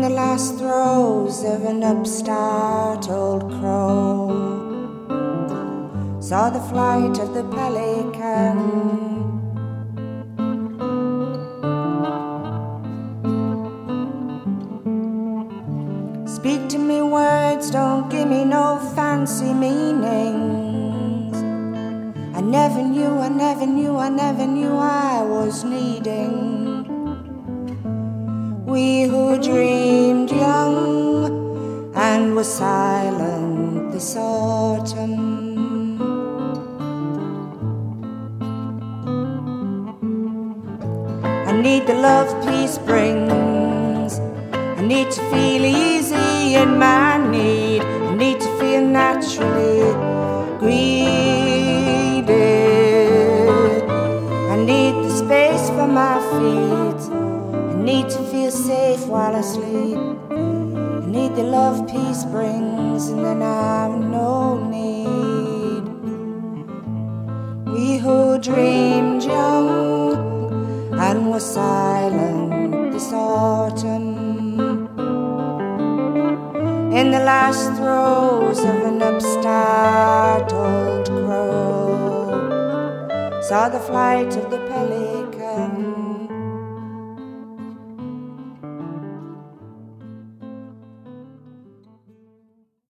the last throes of an upstart old crow, saw the flight of the pelican. Speak to me words, don't give me no fancy meanings. I never knew I was needing. We who dreamed young and were silent this autumn. I need the love peace brings. I need to feel easy in my need. I need to feel naturally greeted. I need the space for my feet. I need to feel safe while I sleep. I need the love peace brings, and then I've no need. We who dreamed young and were silent this autumn, in the last throes of an upstart old crow, saw the flight of the pelican.